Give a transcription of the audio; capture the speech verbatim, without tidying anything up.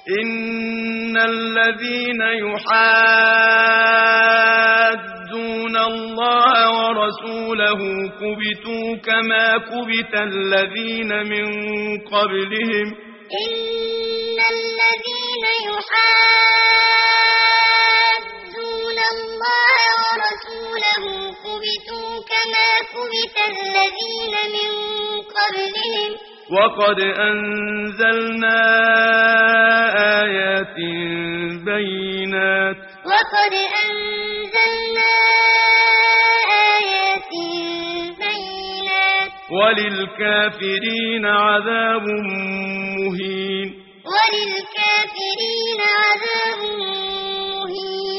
إن الذين يحادون الله ورسوله كبتوا كما كبت الذين من قبلهم إن الذين يحادون الله ورسوله كبتوا كما كبت الذين من قبلهم وقد أنزلنا آيات بينات وقد أنزلنا آيات بينات وللكافرين عذاب مهين وللكافرين عذاب مهين